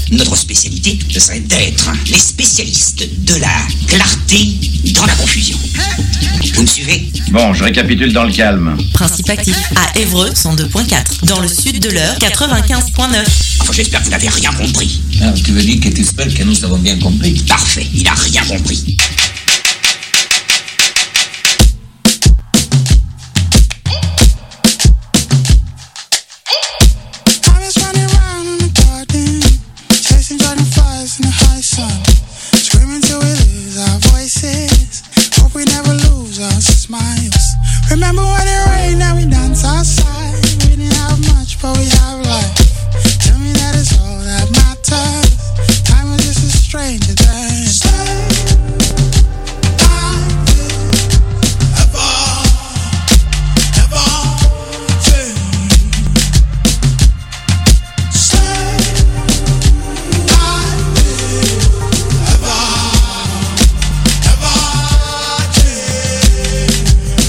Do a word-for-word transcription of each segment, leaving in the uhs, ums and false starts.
Notre spécialité, ce serait d'être les spécialistes de la clarté dans la confusion. Vous me suivez? Bon, je récapitule dans le calme. Principe actif à Évreux cent deux point quatre. Dans le sud de l'Eure quatre-vingt-quinze point neuf. Enfin, j'espère que vous n'avez rien compris. Ah, tu veux dire que tu espères que nous avons bien compris? Parfait, il n'a rien compris. Remember when it rained and we danced outside? We didn't have much, but we have life. Tell me that is all that matters. Time was just a stranger then. Stay like this, ever, ever change. Stay like this, ever, ever change.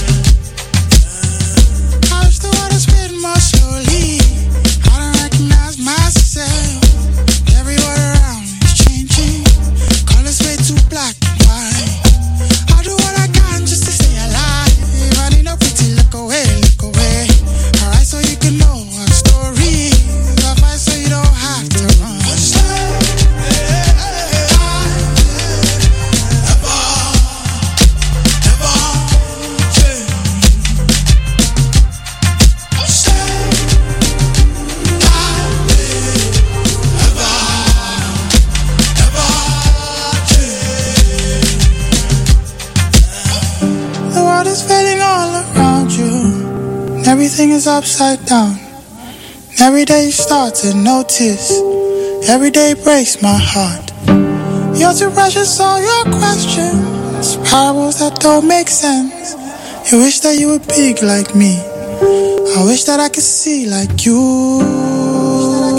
Everything is upside down. Every day you start to notice. Every day breaks my heart. You're too precious, all your questions, parables that don't make sense. You wish that you were big like me. I wish that I could see like you. I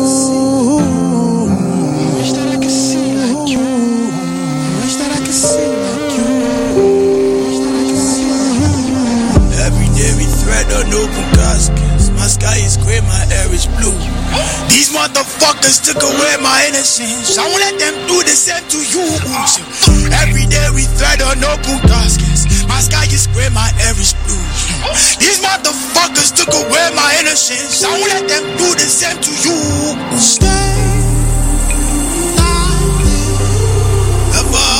wish that I could see like you. I wish that I could see like you. Every day we thread unopened caskets. My sky is gray, my air is blue. These motherfuckers took away my innocence. I won't let them do the same to you. Every day we thread unopened caskets. My sky is gray, my air is blue. These motherfuckers took away my innocence. I won't let them do the same to you. Stay like this, ever.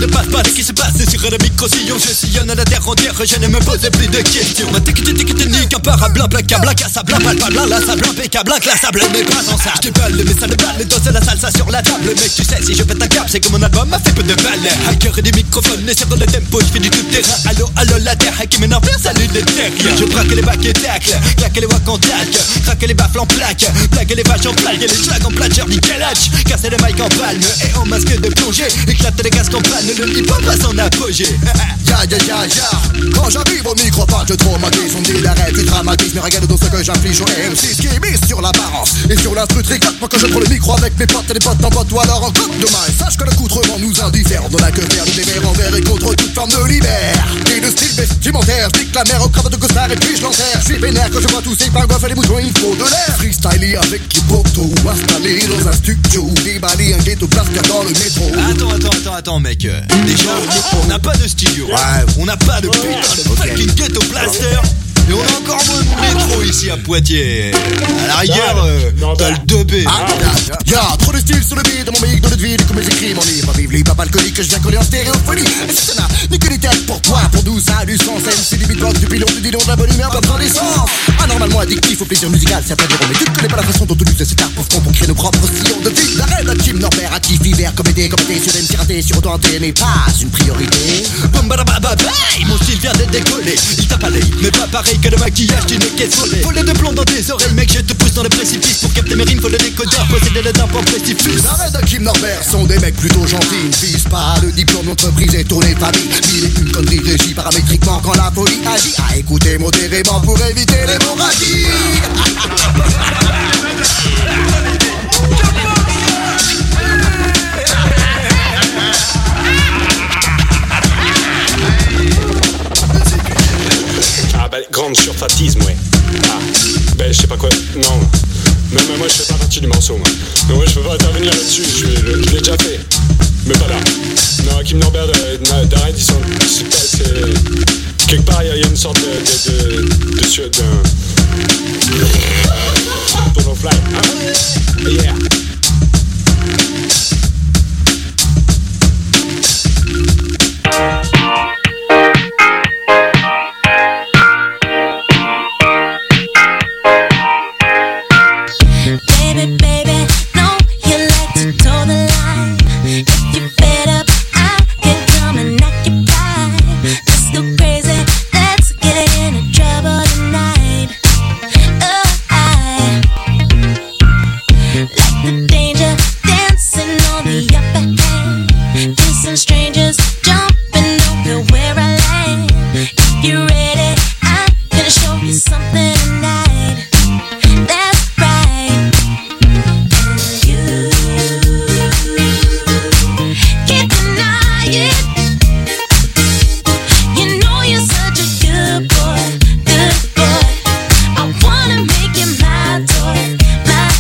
ne passe pas. Ce qui se passe sur le micro-sillon, je sillonne la terre entière, je ne me pose plus de questions. Ma tic tic tic nique un parabla, blac à blac à sabla, palpabla, la sable impeccable, inclassable, mais pas en ça. J'déballe mes sales balles, danse la salsa sur la table. Mec, tu sais, si je pète un cap, c'est que mon album a fait peu de balles. Hacker et des microphones, et sur le tempo, je fais du tout terrain. Allo, allo, la terre qui m'énerve, salut les terriens. Je braque les bacs et tacles, claque les wack en tac, craque les baffles en plaque, plaque les vaches en plaque et les schlags en plate, nickel hatch, casser les mics en palme et en masque de plongée, éclater les casques en panne, le hip-hop à son apogée. Ya ya ya ya, quand j'arrive au microphone je traumatise, on me dit l'arrêt, tu dramatises, mais regarde dans ce que j'inflige aux M six qui mise sur l'apparence et sur l'instru tricote. Moi quand je prends le micro avec mes potes et les potes en pote ou alors en côte de main, et sache que l'accoutrement nous indiffère, on a que faire de déver envers et contre toute forme de libère. Et le style vestimentaire, je nique la mer au cravate de costard et puis je l'enterre. Je suis vénère quand je vois tous ces pingouins faire les boutons, il faut de l'air. Freestyler avec les poteaux, installé dans un studio, déballer un ghetto blaster dans le métro. Attends, attends, attends, attends mec, déjà on n'a pas de studio, ouais. On n'a pas de putain de okay. fucking ghetto blaster. Et on a encore moins de métro ici à Poitiers. À la rigueur, euh, t'as le deux B. Ah, y'a yeah, trop de style sur le beat de mon mic, dans le vide, comme mes écrits, mon livre. Vive les papas alcooliques que je viens coller en stéréophonie. Et si ça n'a ni que des têtes pour toi, pour nous ça a du sens. M C du beatbox, du pilon, du dilon, de la bonne humeur, pas besoin d'essence. Anormalement addictif au plaisir musical, certains diront. Mais tu ne connais pas la façon dont on use cet art pour pour créer nos propres sillons de vie. La rêve de Kim Norbert, actif, hiver, comédie, comédie, sur M C raté, sur auto inté, mais pas une priorité. Boum badabababay, mon style vient d'être décollé. Il tape à l'œil, mais pas pareil que le maquillage d'une caisse volée. Voler de plomb dans tes oreilles, mec, je te pousse dans le précipice. Pour capter mes rimes, faut le décodeur, posséder le d'import précipice. La rêve de Kim Norbert sont des mecs plutôt gentils. Ils visent pas le diplôme d'entreprise et tourner famille. Mille et une conneries régies paramétriquement quand la folie agit. À écouter modérément pour éviter l'hémorragie. Ah bah grande surfatisme, ouais. Ah, ben je sais pas quoi, non. Mais, mais moi je fais pas partie du morceau, moi. Mais moi je peux pas intervenir là-dessus, je, je, je l'ai déjà fait. Mais pas là. Non, Kim Norbert d'arrêt, ils sont... C'est pas... c'est... Quelque part, il y, y a une sorte de... de... de... de... de... de... Tourne fly. Ah, yeah.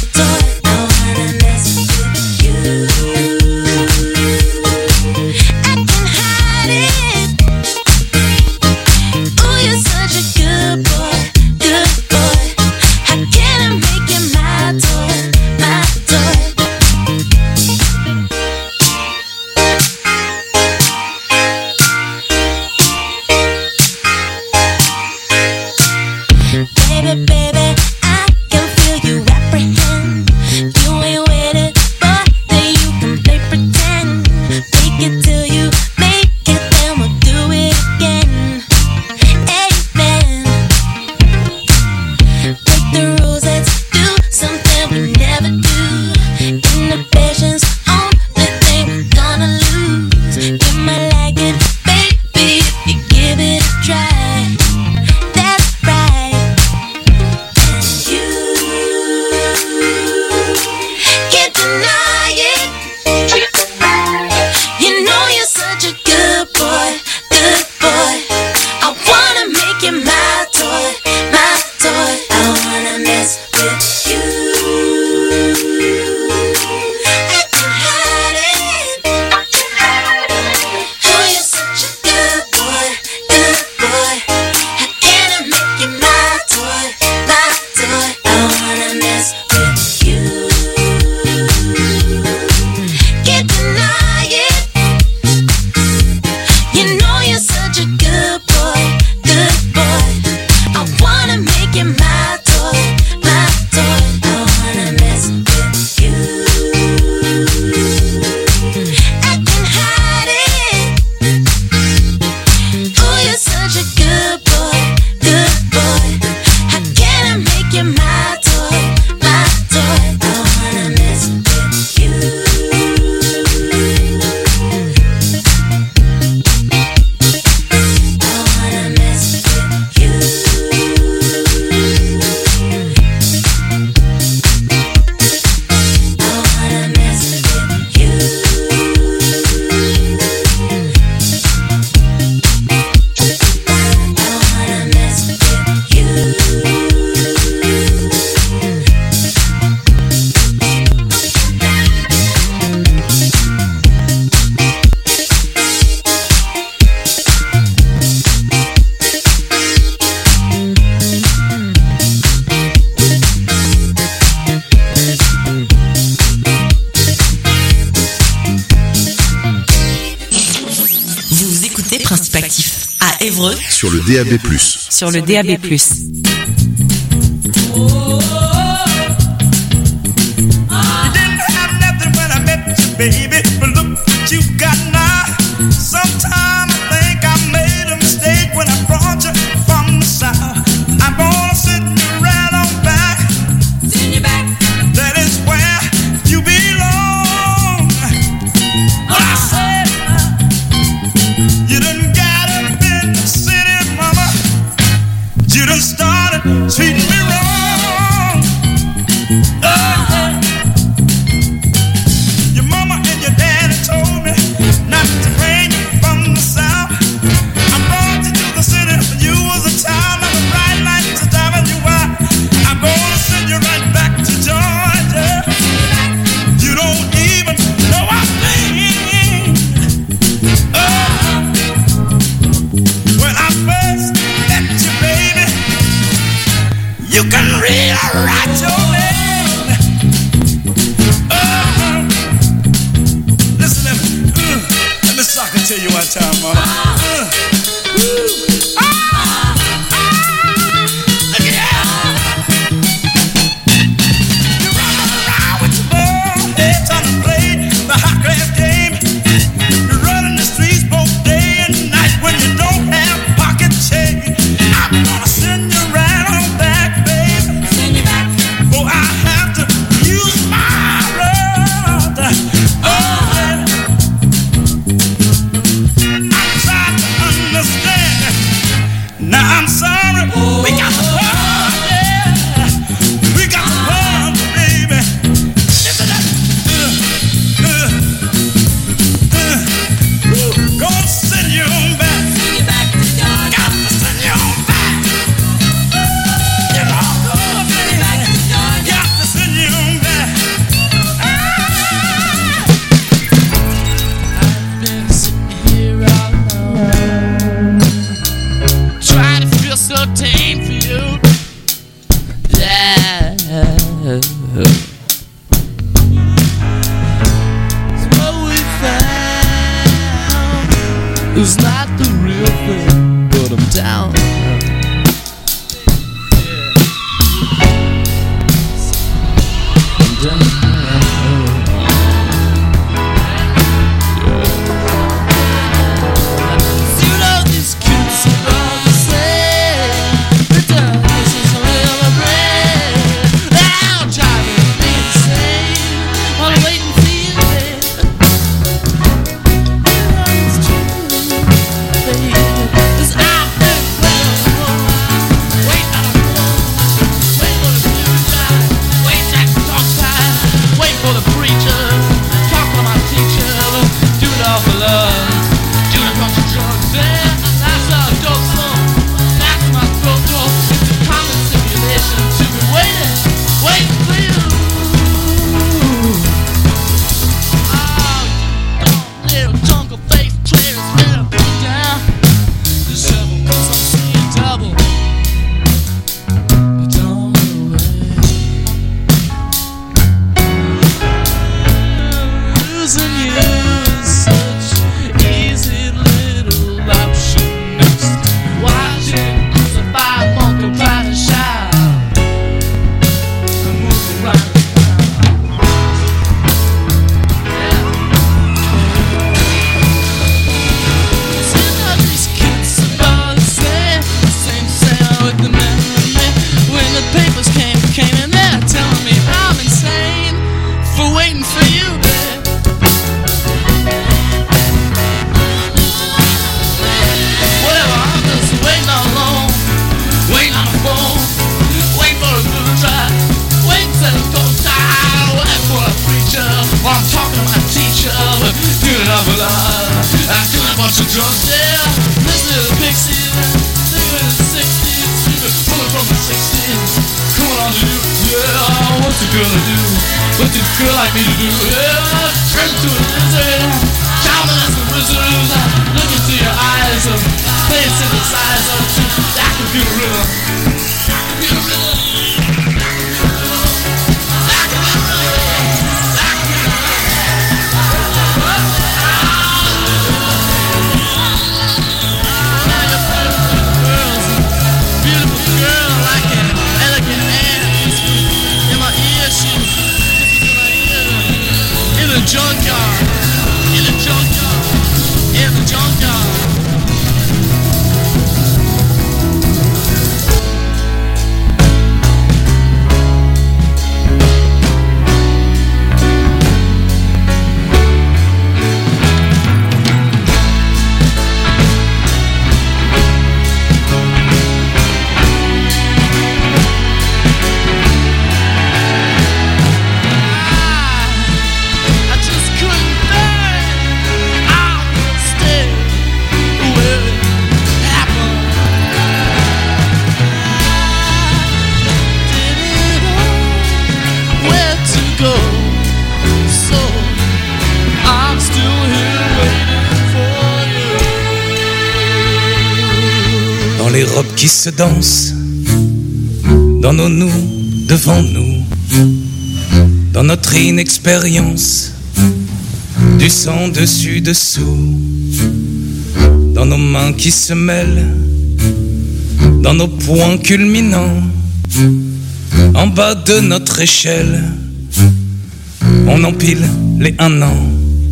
I Écoutez Principe Actif à Évreux sur le D A B plus. Sur le D A B plus. Baby, but look what you got now. Sometimes I think I made a mistake when I brought you from the south. I'm gonna send you right on back. Send you back. That is where you belong. What I said, you done got up in the city, mama. You done started treating me wrong. Oh. Told me not to bring you from the south. I brought you to the city. You was a child of the bright lights driving you out. I'm gonna send you right back to Georgia. You don't even know I think. Oh, when I first met you, baby, you can read or write your name. I can tell you one time, mama. Uh, woo. Ah, ah, look at that. You run around with your ball head trying to play the hot grass game. You're running the streets both day and night when you don't have pocket change. I'm gonna send you right on back, baby. Send you back. For I have to use my blood. Oh. Now I'm sorry, oh, we got the problem, yeah. We got the problem, baby. Listen to that. Uh, uh, uh, gonna send you on back. Send you back to Georgia. Got to send you on back. You know, oh, baby. Back to Georgia. Got to send you on back. Ah. I've been sitting here all alone. Trying to feel so tame for you. Yeah. So what we found is not the real thing, but I'm down. Yeah. I'm down. les robes qui se dansent, dans nos nous, devant nous, dans notre inexpérience, du sang dessus dessous, dans nos mains qui se mêlent, dans nos points culminants, en bas de notre échelle, on empile les un an.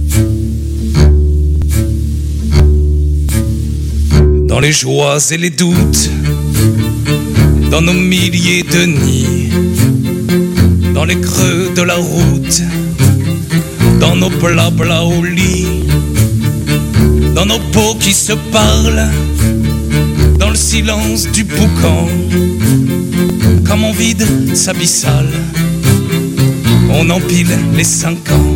Dans les joies et les doutes, dans nos milliers de nids, dans les creux de la route, dans nos blabla au lit, dans nos peaux qui se parlent, dans le silence du boucan, comme on vide sa bissale, on empile les cinq ans.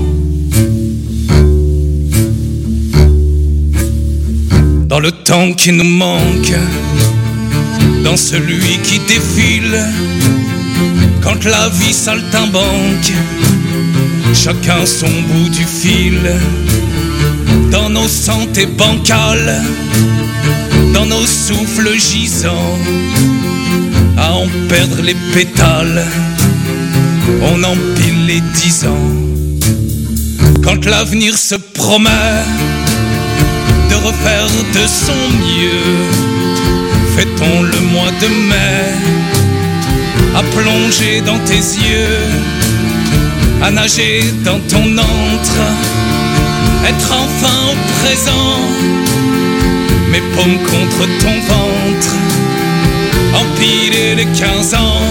Dans le temps qui nous manque, dans celui qui défile, quand la vie saltimbanque, chacun son bout du fil, dans nos santés bancales, dans nos souffles gisants, à en perdre les pétales, on empile les dix ans. Quand l'avenir se promet de refaire de son mieux, fêtons le mois de mai, à plonger dans tes yeux, à nager dans ton antre, être enfin au présent, mes paumes contre ton ventre, empiler les quinze ans.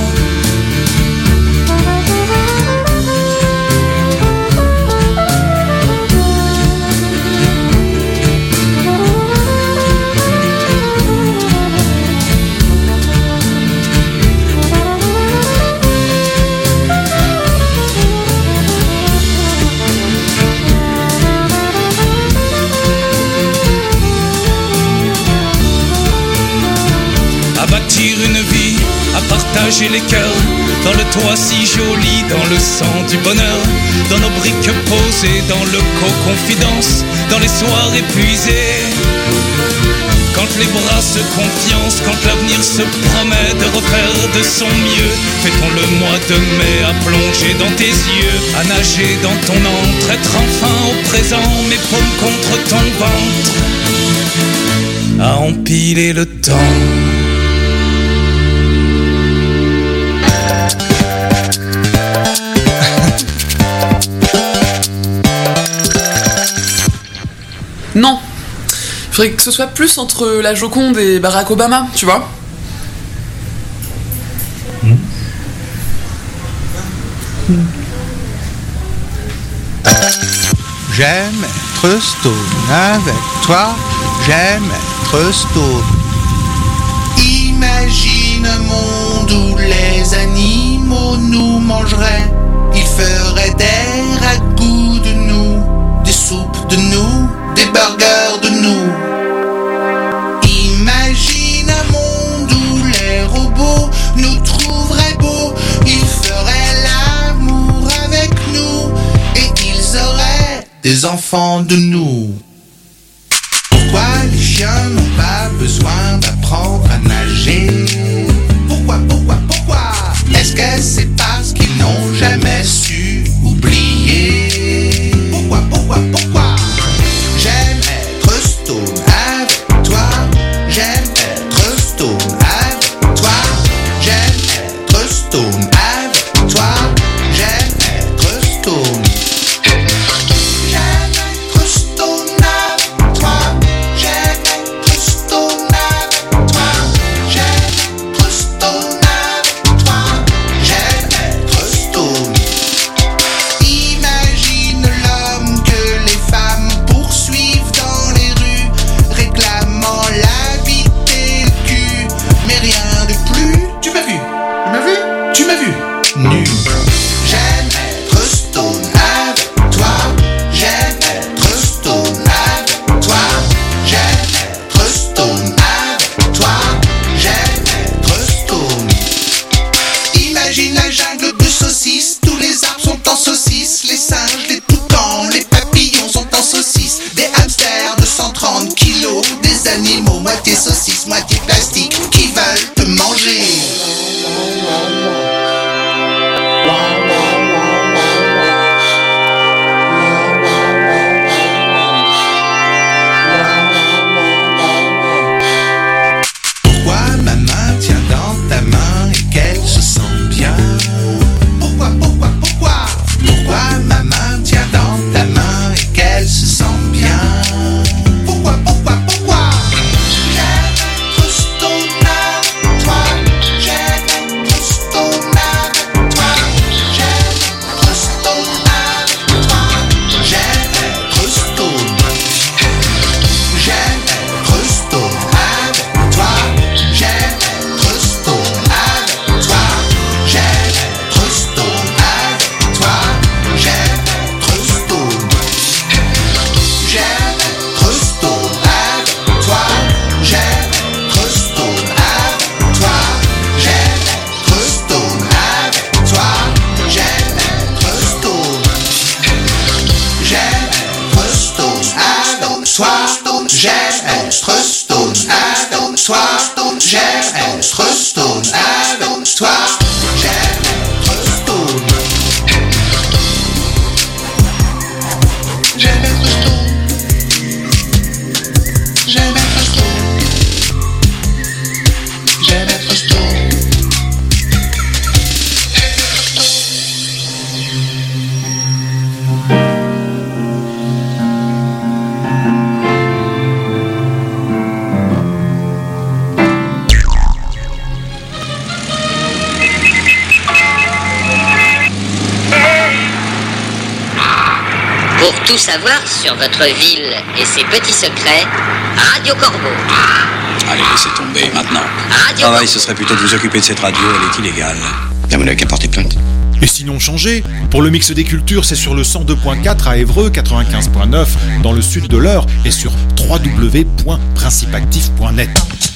Une vie, à partager les cœurs, dans le toit si joli, dans le sang du bonheur, dans nos briques posées, dans le co-confidence, dans les soirs épuisés. Quand les bras se confiancent, quand l'avenir se promet de refaire de son mieux, fêtons le mois de mai à plonger dans tes yeux, à nager dans ton antre, être enfin au présent, mes paumes contre ton ventre, à empiler le temps. Non, il faudrait que ce soit plus entre la Joconde et Barack Obama, tu vois. Mmh. Mmh. J'aime être stone avec toi, j'aime être stone. Imagine un monde où les animaux nous mangeraient, ils feraient des ragoûts de nous, des soupes de nous, des burgers de nous. Imagine un monde où les robots nous trouveraient beaux, ils feraient l'amour avec nous et ils auraient des enfants de nous. Pourquoi les chiens n'ont pas besoin d'apprendre à nager? Pourquoi, pourquoi, pourquoi? Est-ce que c'est parce qu'ils n'ont jamais su oublier? Pourquoi, pourquoi, pourquoi? J'aime être stone avec toi, j'aime être stone avec toi, j'aime être stone avec toi, j'aime être stone. J'aime être stone des animaux, moitié saucisse, moitié plastique, qui veulent te manger. Pourquoi ma main tient dans ta main et qu'elle se sent bien? Pourquoi, pourquoi, pourquoi? Pourquoi ma main tient dans ta main et qu'elle se sent bien? Pourquoi, pourquoi, pourquoi? J'aime être stone avec toi. J'aime être stone avec toi. J'aime être stone avec toi. J'aime être stone. J'aime être stone avec toi. J'aime être stone avec toi. J'aime être stone avec toi. J'aime être stone. J'aime être stone avec toi. J'aime être stone avec toi. J'aime être stone avec toi. J'aime être stone. J'aime être stone avec toi. J'aime être stone avec toi. J'aime être stone avec toi. J'aime être stone. J'aime être stone. J'aime être stone. J'aime être stone. Pour tout savoir sur votre ville et ses petits secrets, Radio Corbeau. Allez, laissez tomber, maintenant. Radio Travail, ce serait plutôt de vous occuper de cette radio, elle est illégale. Bien, vous n'avez qu'à porter plainte. Et sinon changez. Pour le mix des cultures, c'est sur le cent deux point quatre à Évreux, quatre-vingt-quinze point neuf dans le sud de l'Eure et sur w w w point principactif point net.